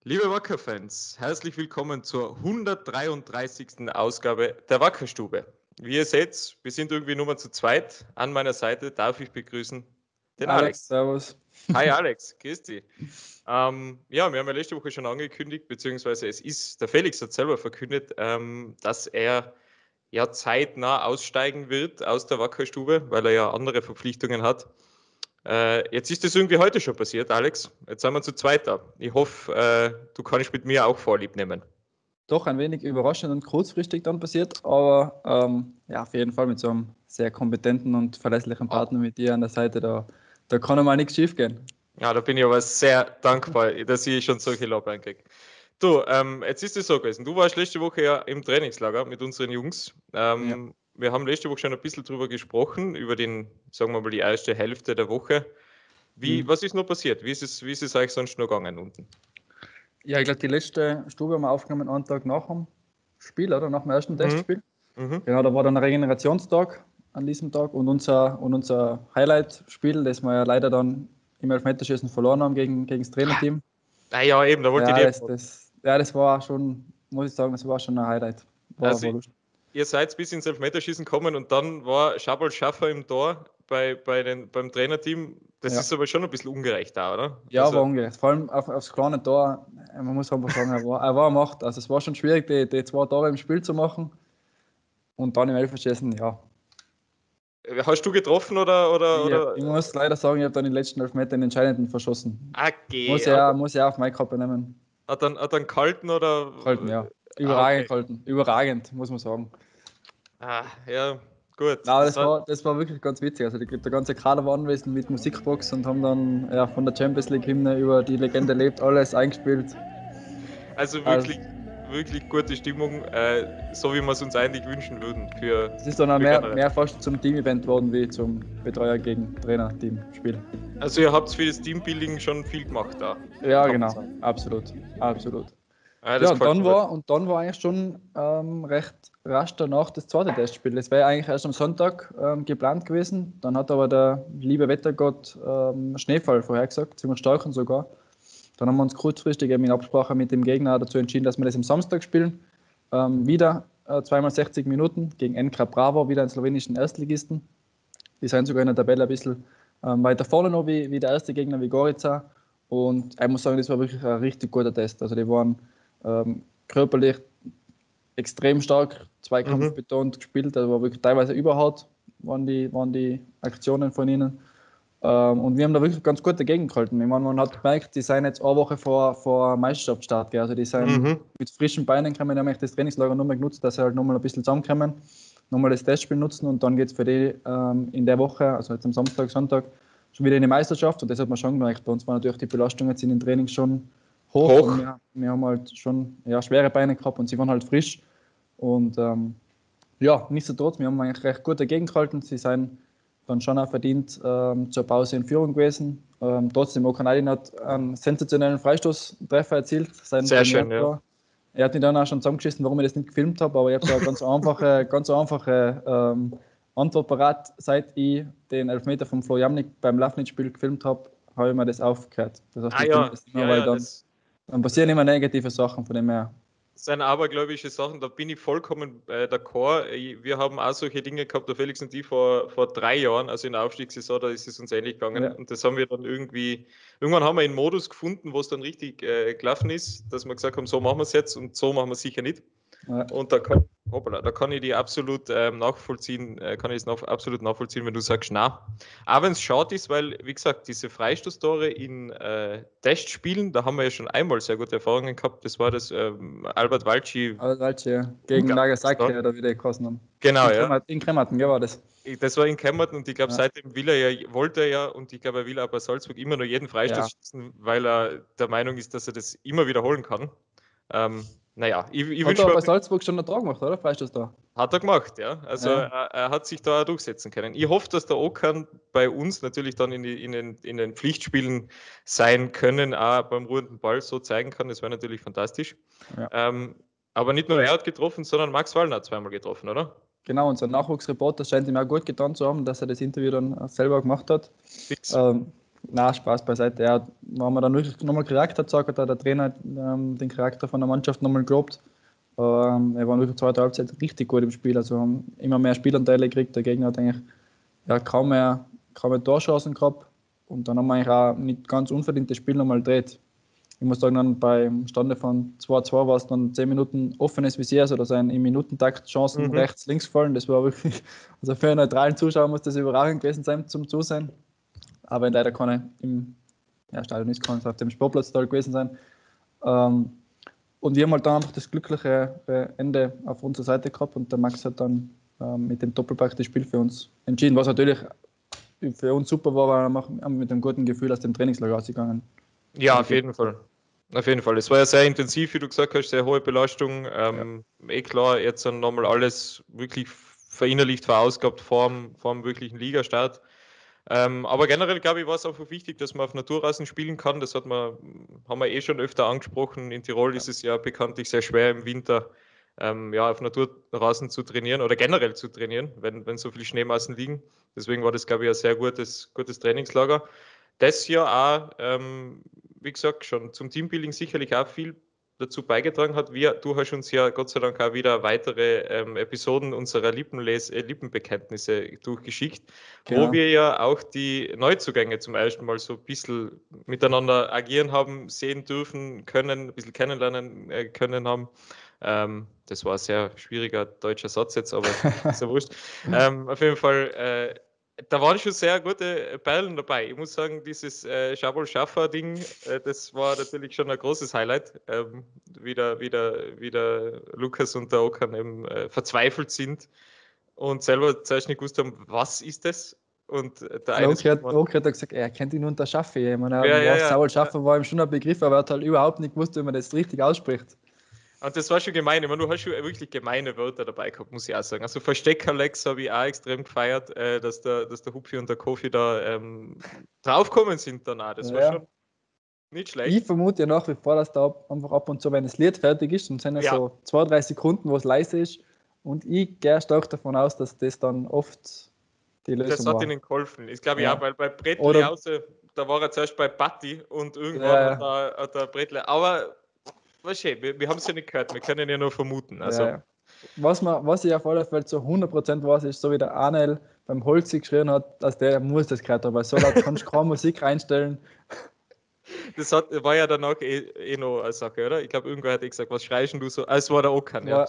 Liebe Wacker-Fans, herzlich willkommen zur 133. Ausgabe der Wackerstube. Wie ihr seht, wir sind irgendwie nur mal zu zweit. An meiner Seite darf ich begrüßen den Alex. Servus. Hi Alex, grüß dich. Wir haben ja letzte Woche schon angekündigt, beziehungsweise der Felix hat selber verkündet, dass er ja zeitnah aussteigen wird aus der Wackerstube, weil er ja andere Verpflichtungen hat. Jetzt ist das irgendwie heute schon passiert, Alex. Jetzt sind wir zu zweit da. Ich hoffe, du kannst mit mir auch Vorlieb nehmen. Doch ein wenig überraschend und kurzfristig dann passiert, aber auf jeden Fall mit so einem sehr kompetenten und verlässlichen Partner mit dir an der Seite, da kann mal nichts schief gehen. Ja, da bin ich aber sehr dankbar, dass ich schon solche Lorbeeren kriege. Du, jetzt ist es so gewesen. Du warst letzte Woche ja im Trainingslager mit unseren Jungs. Wir haben letzte Woche schon ein bisschen drüber gesprochen, über sagen wir mal, die erste Hälfte der Woche. Was ist noch passiert? Wie ist es euch sonst noch gegangen unten? Ja, ich glaube, die letzte Stube haben wir aufgenommen einen Tag nach dem Spiel, oder? Nach dem ersten Testspiel. Genau, da war dann ein Regenerationstag an diesem Tag und unser Highlight-Spiel, das wir ja leider dann im Elfmeterschießen verloren haben gegen das Trainerteam. Ja, eben, da wollte ich das war schon, muss ich sagen, das war schon ein Highlight. War lustig. Ihr seid bis ins Elfmeterschießen gekommen und dann war Schabal Schaffer im Tor beim Trainerteam. Das ist aber schon ein bisschen ungerecht da, oder? Ja, war ungerecht. Vor allem aufs kleine Tor. Man muss einfach sagen, er war Macht. Also es war schon schwierig, die 2 Tore im Spiel zu machen. Und dann im Elfmeterschießen, ja. Hast du getroffen oder? Ich muss leider sagen, ich habe dann den letzten Elfmeter den entscheidenden verschossen. Okay. Muss ja auf meine Kappe nehmen. Hat dann gehalten oder? Gehalten, ja. Überragend gehalten. Überragend, muss man sagen. Ja, gut. Das war wirklich ganz witzig. Also der ganze Kader war anwesend mit Musikbox und haben dann von der Champions League Hymne über die Legende lebt alles eingespielt. Also wirklich gute Stimmung, so wie wir es uns eigentlich wünschen würden. Es ist dann auch mehr fast zum Team-Event worden wie zum Betreuer gegen Trainer-Team-Spiel. Also ihr habt für das Teambuilding schon viel gemacht da. Ja, genau. Absolut. Und dann war eigentlich schon recht rasch danach das zweite Testspiel. Das wäre eigentlich erst am Sonntag geplant gewesen. Dann hat aber der liebe Wettergott Schneefall vorhergesagt, ziemlich starken sogar. Dann haben wir uns kurzfristig eben in Absprache mit dem Gegner dazu entschieden, dass wir das am Samstag spielen. Wieder 2x60 Minuten gegen NK Bravo, wieder einen slowenischen Erstligisten. Die sind sogar in der Tabelle ein bisschen weiter vorne noch wie der erste Gegner, wie Gorica. Und ich muss sagen, das war wirklich ein richtig guter Test. Also die waren körperlich extrem stark, zweikampfbetont gespielt. Also war wirklich teilweise überhart, waren die Aktionen von ihnen. Und wir haben da wirklich ganz gut dagegen gehalten. Ich meine, man hat gemerkt, die sind jetzt eine Woche vor Meisterschaftsstart. Gell? Also die sind mit frischen Beinen gekommen, die haben das Trainingslager nur mal genutzt, dass sie halt nochmal ein bisschen zusammenkommen, nochmal das Testspiel nutzen und dann geht es für die in der Woche, also jetzt am Samstag, Sonntag, schon wieder in die Meisterschaft. Und das hat man schon gemerkt. Bei uns waren natürlich die Belastungen jetzt in den Trainings schon hoch. Und wir haben halt schon schwere Beine gehabt und sie waren halt frisch. Und nichtsdestotrotz, wir haben eigentlich recht gut dagegen gehalten. Sie sind dann schon auch verdient zur Pause in Führung gewesen. Trotzdem, Okanadin hat einen sensationellen Freistoßtreffer erzielt. Sehr schön, ja. Er hat mich dann auch schon zusammengeschissen, warum ich das nicht gefilmt habe, aber ich habe da eine ganz einfache Antwort parat. Seit ich den Elfmeter von Flo Jamnik beim Lafnitz-Spiel gefilmt habe, habe ich mir das aufgehört. Das heißt, dann passieren immer negative Sachen, von dem her. Das sind abergläubische Sachen, da bin ich vollkommen d'accord. Wir haben auch solche Dinge gehabt, der Felix und ich vor 3 Jahren, also in der Aufstiegssaison, da ist es uns ähnlich gegangen. Ja. Und das haben wir dann irgendwann haben wir einen Modus gefunden, wo es dann richtig gelaufen ist, dass wir gesagt haben, so machen wir es jetzt und so machen wir es sicher nicht. Ja. Und da kann ich die absolut nachvollziehen, absolut nachvollziehen, wenn du sagst, na. Auch wenn es schade ist, weil, wie gesagt, diese Freistoßtore in Testspielen, da haben wir ja schon einmal sehr gute Erfahrungen gehabt. Das war das Albert Walci. Ja. Gegen Nagasaki, oder wie die gekostet haben. Genau, in Krematen, ja, war das. Das war in Krematen und ich glaube, seitdem wollte er ja, und ich glaube, er will auch bei Salzburg immer nur jeden Freistoß schießen, weil er der Meinung ist, dass er das immer wiederholen kann. Ich hat er bei Salzburg schon einen Tor gemacht, oder? Freistoß da? Hat er gemacht, ja. Also er hat sich da durchsetzen können. Ich hoffe, dass der Okan bei uns natürlich dann in den Pflichtspielen sein können, auch beim ruhenden Ball so zeigen kann. Das wäre natürlich fantastisch. Ja. Aber nicht nur er hat getroffen, sondern Max Wallner hat zweimal getroffen, oder? Genau, unser Nachwuchsreporter scheint ihm auch gut getan zu haben, dass er das Interview dann selber gemacht hat. Na, Spaß beiseite. Ja, wenn man dann wirklich nochmal Charakter gezeigt hat, hat der Trainer den Charakter von der Mannschaft nochmal gelobt. Wir waren wirklich zweite Halbzeit richtig gut im Spiel, also haben immer mehr Spielanteile gekriegt. Der Gegner hat eigentlich kaum mehr Torchancen gehabt und dann haben wir eigentlich auch nicht ganz unverdient das Spiel nochmal gedreht. Ich muss sagen, dann beim Stande von 2-2 war es dann 10 Minuten offenes Visier, also da sind im Minutentakt Chancen rechts, links fallen. Das war wirklich, also für einen neutralen Zuschauer muss das überragend gewesen sein zum Zusehen. Aber leider keine im Stadion ist, kann es auf dem Sportplatz da gewesen sein. Und wir haben halt dann einfach das glückliche Ende auf unserer Seite gehabt und der Max hat dann mit dem Doppelpack das Spiel für uns entschieden, was natürlich für uns super war, weil wir mit einem guten Gefühl aus dem Trainingslager rausgegangen. Ja, auf jeden Fall. Auf jeden Fall. Es war ja sehr intensiv, wie du gesagt hast, sehr hohe Belastung. Klar, jetzt dann nochmal alles wirklich verinnerlicht, verausgabt vor dem wirklichen Ligastart. Aber generell, glaube ich, war es einfach wichtig, dass man auf Naturrasen spielen kann. Das haben wir schon öfter angesprochen. In Tirol ist es ja bekanntlich sehr schwer im Winter, auf Naturrasen zu trainieren oder generell zu trainieren, wenn so viele Schneemassen liegen. Deswegen war das, glaube ich, ein sehr gutes Trainingslager. Das Jahr auch, wie gesagt, schon zum Teambuilding sicherlich auch viel dazu beigetragen hat. Du hast uns ja Gott sei Dank auch wieder weitere Episoden unserer Lippenbekenntnisse durchgeschickt, wo wir ja auch die Neuzugänge zum ersten Mal so ein bisschen miteinander agieren haben, sehen dürfen, können, ein bisschen kennenlernen können haben. Das war ein sehr schwieriger deutscher Satz jetzt, aber ist ja wurscht. Auf jeden Fall, da waren schon sehr gute Perlen dabei. Ich muss sagen, dieses Schabol-Schaffer-Ding, das war natürlich schon ein großes Highlight. Wie der Lukas und der Okan eben verzweifelt sind und selber zuerst nicht gewusst haben, was ist das? Und der eine Oki hat gesagt, er kennt ihn unter Schaffe. Ich meine, Schabol-Schaffer war ihm schon ein Begriff, aber er hat halt überhaupt nicht gewusst, wie man das richtig ausspricht. Und das war schon gemein. Ich meine, du hast schon wirklich gemeine Wörter dabei gehabt, muss ich auch sagen. Also Versteckerlex habe ich auch extrem gefeiert, dass der Hupfi und der Kofi da draufgekommen sind danach. Das war schon nicht schlecht. Ich vermute ja nach wie vor, dass da einfach ab und zu, wenn das Lied fertig ist, dann sind ja so 2-3 Sekunden, wo es leise ist. Und ich gehe stark davon aus, dass das dann oft die Lösung war. Das hat ihnen geholfen. Ich glaube auch, weil bei Brettle da war er zuerst bei Patti und irgendwann hat er Brettle. Aber wir haben es ja nicht gehört, wir können ja nur vermuten. Also. Was ich auf alle Fälle zu 100% weiß, ist, so wie der Arnel beim Holzi geschrien hat, dass der muss das gehört haben, weil so laut kannst du keine Musik einstellen. Das war ja danach noch eine Sache, oder? Ich glaube, irgendwer hat gesagt, was schreist du so? Es war der Okan, ja.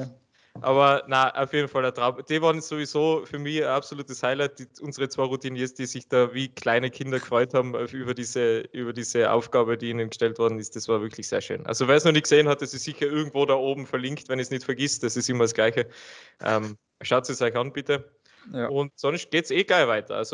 Aber na, auf jeden Fall der Traum. Die waren sowieso für mich ein absolutes Highlight. Unsere zwei Routiniers, die sich da wie kleine Kinder gefreut haben über diese Aufgabe, die ihnen gestellt worden ist. Das war wirklich sehr schön. Also wer es noch nicht gesehen hat, das ist sicher irgendwo da oben verlinkt, wenn ich es nicht vergisst. Das ist immer das Gleiche. Schaut es euch an, bitte. Ja. Und sonst geht es geil weiter. Also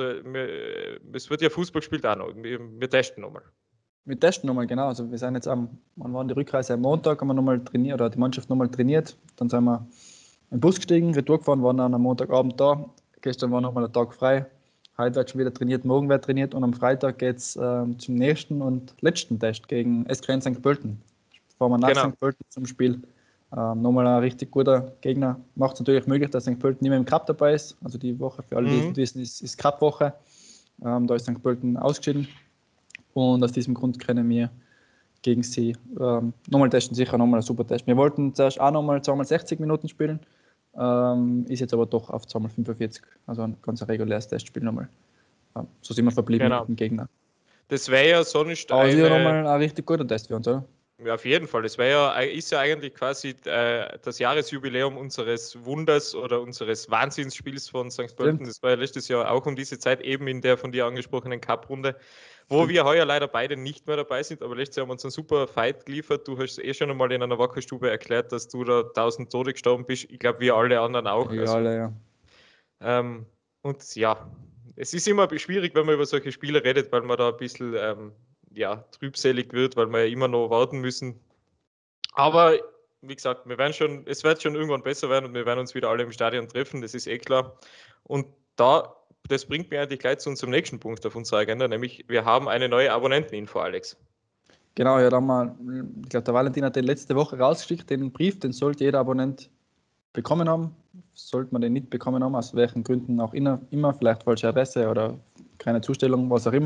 es wird ja Fußball gespielt auch noch. Wir testen nochmal. Wir testen nochmal, genau. Also wir sind jetzt wann war die Rückreise am Montag, haben wir nochmal trainiert, oder die Mannschaft nochmal trainiert. Dann sind wir in den Bus gestiegen, Retour gefahren, waren dann am Montagabend da. Gestern war nochmal der Tag frei. Heute wird schon wieder trainiert, morgen wird trainiert und am Freitag geht es zum nächsten und letzten Test gegen SKN St. Pölten. Fahren wir nach St. Pölten zum Spiel. Nochmal ein richtig guter Gegner. Macht es natürlich möglich, dass St. Pölten nicht mehr im Cup dabei ist. Also die Woche, für alle, die es nicht wissen, ist Cup-Woche. Da ist St. Pölten ausgeschieden. Und aus diesem Grund können wir gegen sie nochmal testen, sicher nochmal ein super Test. Wir wollten zuerst auch nochmal 2x60 Minuten spielen, ist jetzt aber doch auf 2x45, also ein ganz reguläres Testspiel nochmal. So sind wir verblieben mit dem Gegner. Das wäre ja sonst nochmal ein richtig guter Test für uns, oder? Ja, auf jeden Fall. Das ist ja eigentlich quasi das Jahresjubiläum unseres Wunders oder unseres Wahnsinnsspiels von St. Pölten. Das war ja letztes Jahr auch um diese Zeit, eben in der von dir angesprochenen Cup-Runde, wo wir heuer leider beide nicht mehr dabei sind, aber letztes Jahr haben wir uns einen super Fight geliefert. Du hast schon einmal in einer Wackerstube erklärt, dass du da 1000 Tode gestorben bist. Ich glaube, wir alle anderen auch. Ja, alle, ja. Und ja, es ist immer schwierig, wenn man über solche Spiele redet, weil man da ein bisschen trübselig wird, weil wir ja immer noch warten müssen. Aber wie gesagt, es wird schon irgendwann besser werden und wir werden uns wieder alle im Stadion treffen, das ist klar. Und das bringt mich eigentlich gleich zu unserem nächsten Punkt auf unserer Agenda, nämlich wir haben eine neue Abonnenteninfo, Alex. Genau, ja, ich glaube, der Valentin hat den letzte Woche rausgeschickt, den Brief, den sollte jeder Abonnent bekommen haben. Sollte man den nicht bekommen haben, aus welchen Gründen auch immer, vielleicht falsche Adresse oder keine Zustellung, was auch immer.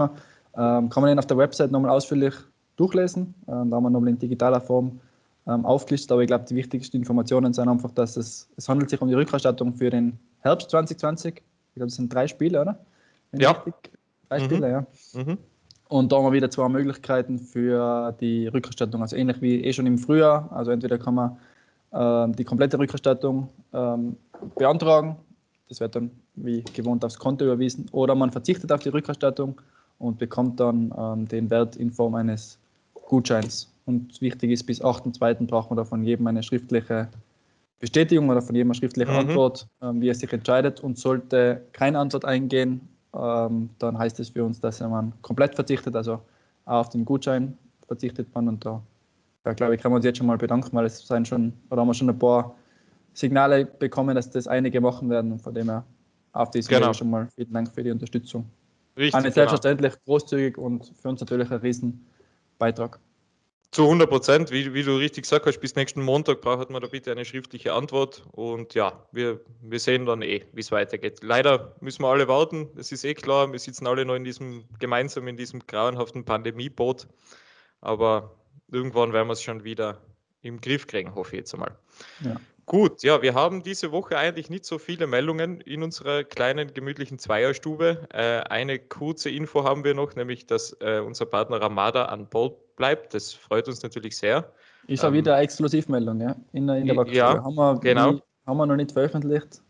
Kann man den auf der Website nochmal ausführlich durchlesen. Da haben wir nochmal in digitaler Form aufgelistet, aber ich glaube, die wichtigsten Informationen sind einfach, dass es handelt sich um die Rückerstattung für den Herbst 2020. Ich glaube, es sind 3 Spiele, oder? Ja. 3 Spiele, ja. Und da haben wir wieder 2 Möglichkeiten für die Rückerstattung, also ähnlich wie schon im Frühjahr. Also entweder kann man die komplette Rückerstattung beantragen, das wird dann wie gewohnt aufs Konto überwiesen, oder man verzichtet auf die Rückerstattung und bekommt dann den Wert in Form eines Gutscheins. Und wichtig ist, bis 8.2. braucht man da von jedem eine schriftliche Bestätigung oder von jedem eine schriftliche Antwort, wie er sich entscheidet. Und sollte keine Antwort eingehen, dann heißt es für uns, dass man komplett verzichtet, also auch auf den Gutschein verzichtet man. Und da glaube ich, kann man uns jetzt schon mal bedanken, weil es sind schon, oder haben wir schon ein paar Signale bekommen, dass das einige machen werden. Und von dem her auf diesem Wege schon mal vielen Dank für die Unterstützung. Richtig, selbstverständlich großzügig und für uns natürlich ein Riesenbeitrag. Zu 100%, wie du richtig gesagt hast, bis nächsten Montag braucht man da bitte eine schriftliche Antwort und ja, wir sehen dann wie es weitergeht. Leider müssen wir alle warten, das ist klar, wir sitzen alle noch gemeinsam in diesem grauenhaften Pandemieboot, aber irgendwann werden wir es schon wieder im Griff kriegen, hoffe ich jetzt einmal. Ja. Gut, ja, wir haben diese Woche eigentlich nicht so viele Meldungen in unserer kleinen, gemütlichen Zweierstube. Eine kurze Info haben wir noch, nämlich, dass unser Partner Ramada an Bord bleibt. Das freut uns natürlich sehr. Ist auch wieder eine Exklusivmeldung, ja, in der Wachstube. Ja, genau. Haben wir noch nicht veröffentlicht.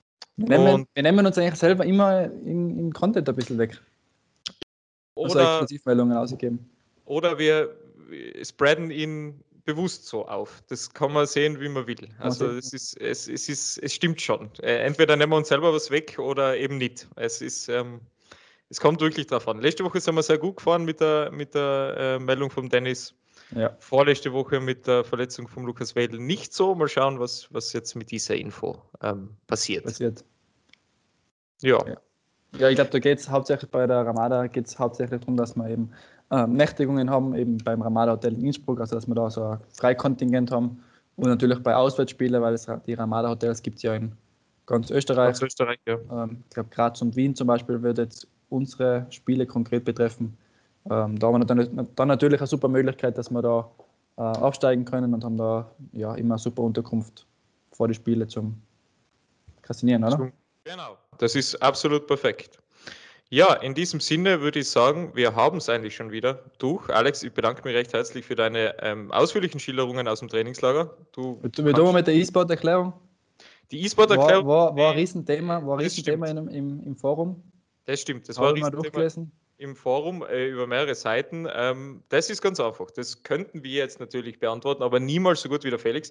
Wir nehmen uns eigentlich selber immer im Content ein bisschen weg. Also Exklusivmeldungen ausgegeben. Oder wir spreaden ihn bewusst so auf. Das kann man sehen, wie man will. Also es stimmt schon. Entweder nehmen wir uns selber was weg oder eben nicht. Es kommt wirklich drauf an. Letzte Woche sind wir sehr gut gefahren mit der Meldung von Dennis. Ja. Vorletzte Woche mit der Verletzung von Lukas Wedel nicht so. Mal schauen, was jetzt mit dieser Info passiert. Ja. Ja, ich glaube, da geht es hauptsächlich bei der Ramada darum, dass wir eben Nächtigungen haben, eben beim Ramada Hotel in Innsbruck, also dass wir da so ein Freikontingent haben und natürlich bei Auswärtsspielen, weil die Ramada Hotels gibt es ja in ganz Österreich. Ja. Ich glaube, Graz und Wien zum Beispiel wird jetzt unsere Spiele konkret betreffen. Da haben wir dann natürlich eine super Möglichkeit, dass wir da aufsteigen können und haben da ja immer eine super Unterkunft vor die Spiele zum Kassinieren, oder? Genau, das ist absolut perfekt. Ja, in diesem Sinne würde ich sagen, wir haben es eigentlich schon wieder durch. Alex, ich bedanke mich recht herzlich für deine ausführlichen Schilderungen aus dem Trainingslager. Wir tun mit der E-Sport-Erklärung. Die E-Sport-Erklärung war ein Riesenthema, im Forum. Das stimmt, das war ein Riesenthema im Forum über mehrere Seiten. Das ist ganz einfach. Das könnten wir jetzt natürlich beantworten, aber niemals so gut wie der Felix.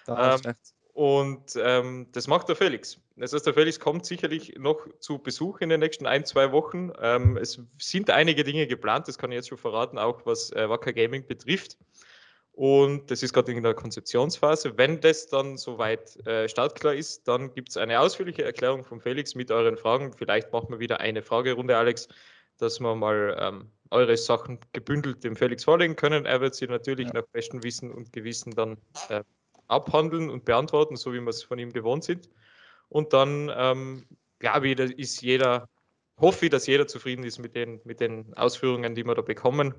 Und das macht der Felix. Das heißt, der Felix kommt sicherlich noch zu Besuch in den nächsten 1-2 Wochen. Es sind einige Dinge geplant, das kann ich jetzt schon verraten, auch was Wacker Gaming betrifft. Und das ist gerade in der Konzeptionsphase. Wenn das dann soweit startklar ist, dann gibt es eine ausführliche Erklärung von Felix mit euren Fragen. Vielleicht machen wir wieder eine Fragerunde, Alex, dass wir mal eure Sachen gebündelt dem Felix vorlegen können. Er wird sie natürlich nach bestem Wissen und Gewissen dann abhandeln und beantworten, so wie wir es von ihm gewohnt sind. Und dann glaube ich, hoffe ich, dass jeder zufrieden ist mit den Ausführungen, die wir da bekommen.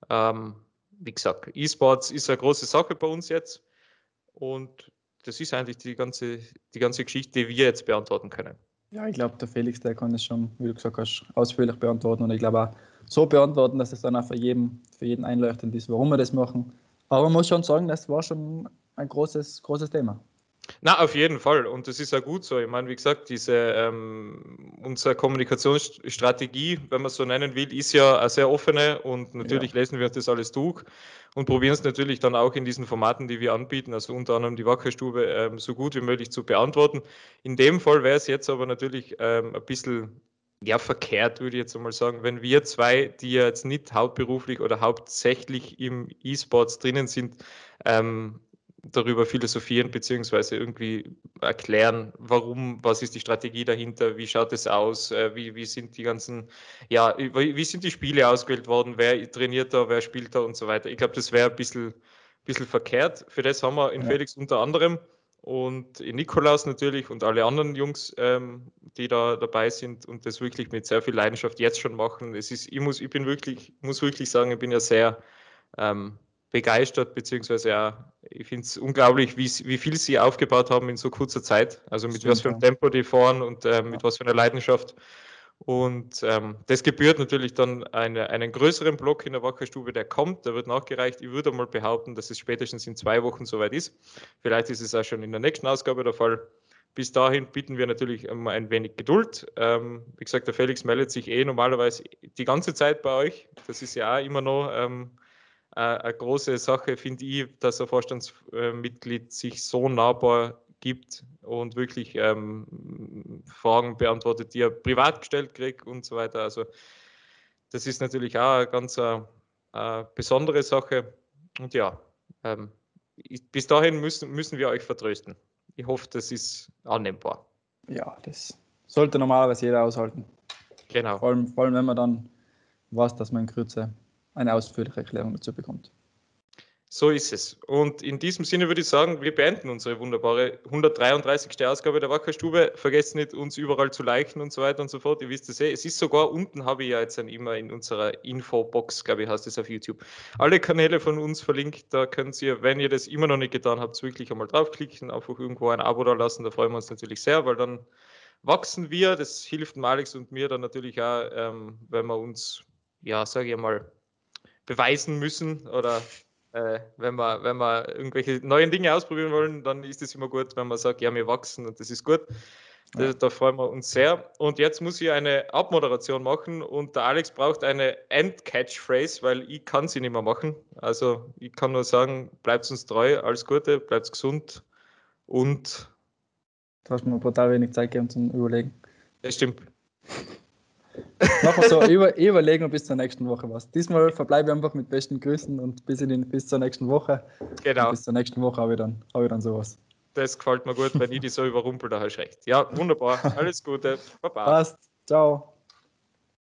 Wie gesagt, E-Sports ist eine große Sache bei uns jetzt und das ist eigentlich die ganze Geschichte, die wir jetzt beantworten können. Ja, ich glaube, der Felix, der kann es schon, wie du gesagt hast, ausführlich beantworten und ich glaube auch so beantworten, dass es dann auch für jeden einleuchtend ist, warum wir das machen. Aber man muss schon sagen, das war schon ein großes Thema. Na, auf jeden Fall. Und das ist ja gut so. Ich meine, wie gesagt, unsere Kommunikationsstrategie, wenn man es so nennen will, ist ja eine sehr offene und natürlich lesen wir uns das alles durch und probieren es natürlich dann auch in diesen Formaten, die wir anbieten, also unter anderem die Wackerstube, so gut wie möglich zu beantworten. In dem Fall wäre es jetzt aber natürlich ein bisschen verkehrt, würde ich jetzt einmal sagen, wenn wir zwei, die ja jetzt nicht hauptberuflich oder hauptsächlich im E-Sports drinnen sind, darüber philosophieren beziehungsweise irgendwie erklären, was ist die Strategie dahinter, wie schaut es aus, wie sind die ganzen, wie sind die Spiele ausgewählt worden, wer trainiert da, wer spielt da und so weiter. Ich glaube, das wäre ein bisschen verkehrt. Für das haben wir in Felix unter anderem und Nikolaus natürlich und alle anderen Jungs, die da dabei sind und das wirklich mit sehr viel Leidenschaft jetzt schon machen. Muss wirklich sagen, ich bin ja sehr begeistert, beziehungsweise ja, ich finde es unglaublich, wie viel sie aufgebaut haben in so kurzer Zeit. Also mit was für einem Tempo die fahren und mit was für einer Leidenschaft. Und das gebührt natürlich dann einen größeren Block in der Wackerstube, der kommt, der wird nachgereicht. Ich würde mal behaupten, dass es spätestens in 2 Wochen soweit ist. Vielleicht ist es auch schon in der nächsten Ausgabe der Fall. Bis dahin bitten wir natürlich um ein wenig Geduld. Wie gesagt, der Felix meldet sich normalerweise die ganze Zeit bei euch. Das ist ja auch immer noch eine große Sache, finde ich, dass ein Vorstandsmitglied sich so nahbar gibt und wirklich Fragen beantwortet, die er privat gestellt kriegt und so weiter. Also das ist natürlich auch eine ganz besondere Sache. Und ja, bis dahin müssen wir euch vertrösten. Ich hoffe, das ist annehmbar. Ja, das sollte normalerweise jeder aushalten. Genau. Vor allem wenn man dann weiß, dass man in Kürze eine ausführliche Erklärung dazu bekommt. So ist es. Und in diesem Sinne würde ich sagen, wir beenden unsere wunderbare 133. Ausgabe der Wackerstube. Vergesst nicht, uns überall zu liken und so weiter und so fort. Ihr wisst es eh. Es ist sogar unten, habe ich ja jetzt dann immer in unserer Infobox, glaube ich, heißt es auf YouTube, alle Kanäle von uns verlinkt. Da könnt ihr, wenn ihr das immer noch nicht getan habt, wirklich einmal draufklicken, einfach irgendwo ein Abo da lassen. Da freuen wir uns natürlich sehr, weil dann wachsen wir. Das hilft Alex und mir dann natürlich auch, wenn wir uns, ja, sage ich mal, beweisen müssen oder wenn wir irgendwelche neuen Dinge ausprobieren wollen, dann ist es immer gut, wenn man sagt, ja, wir wachsen und das ist gut. Da freuen wir uns sehr. Und jetzt muss ich eine Abmoderation machen und der Alex braucht eine End-Catchphrase, weil ich kann sie nicht mehr machen. Also ich kann nur sagen, bleibt uns treu, alles Gute, bleibt gesund und... Du hast mir brutal wenig Zeit gegeben zum Überlegen. Das stimmt. Machen wir so, überlegen und bis zur nächsten Woche was. Diesmal verbleibe ich einfach mit besten Grüßen und bis zur nächsten Woche. Genau. Und bis zur nächsten Woche habe ich dann sowas. Das gefällt mir gut, wenn ich die so überrumpel, da hast du recht. Ja, wunderbar. Alles Gute. Baba. Passt. Ciao.